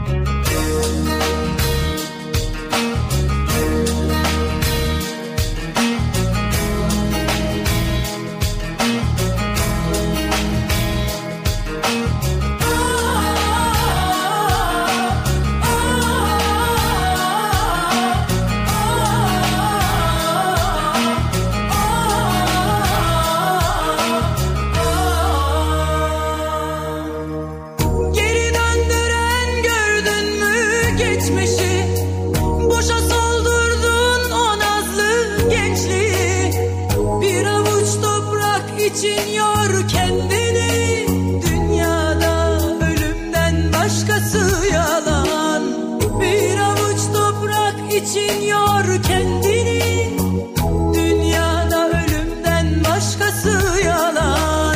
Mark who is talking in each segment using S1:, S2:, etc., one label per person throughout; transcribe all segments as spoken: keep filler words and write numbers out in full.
S1: için yor kendini, dünyada ölümden başkası yalan. Bir avuç toprak için yor kendini, dünyada ölümden başkası yalan.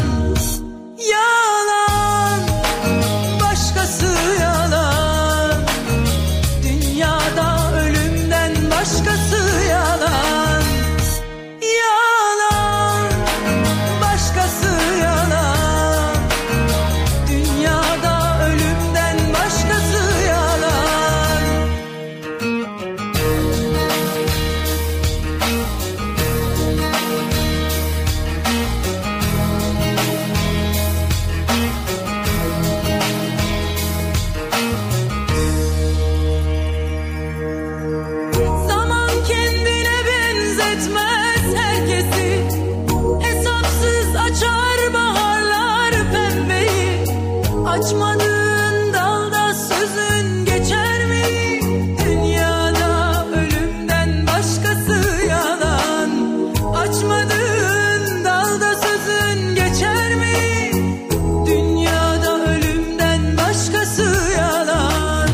S1: Yalan, başkası yalan, dünyada ölümden başkası yalan. Yalan, başkası yalan, dünyada ölümden başkası yalan. Zaman kendine benzetmez herkesi, hesapsız açar baharlar pembeyi. Açmadığın dalda sözün geçer mi? Dünyada ölümden başkası yalan. Açmadığın dalda sözün geçer mi? Dünyada ölümden başkası yalan.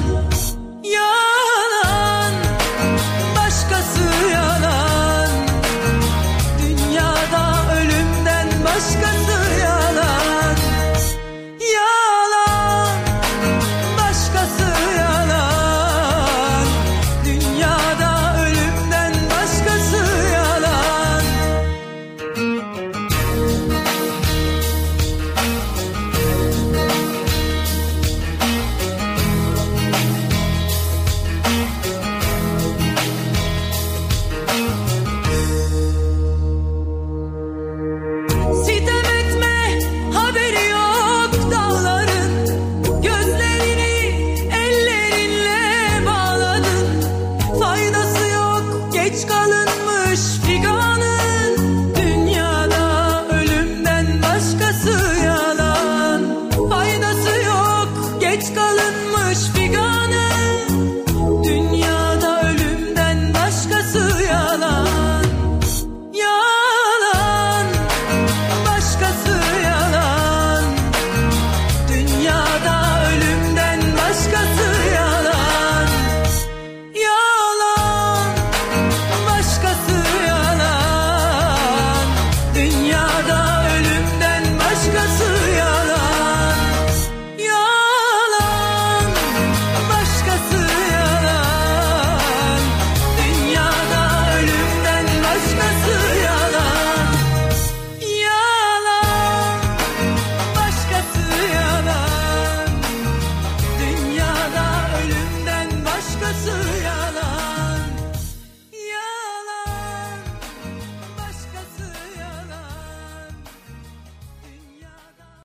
S1: Yalan, başkası yalan, dünyada ölümden başkası yalan. Yalan, başkası yalan, dünyada ölümden başkası yalan. Sitem etme, haberi yok dağların, gözlerini ellerinle bağladın. Faydası yok, geç kalınmış figanın, dünyada ölümden başkası yalan. Faydası yok, geç kalınmış figanın,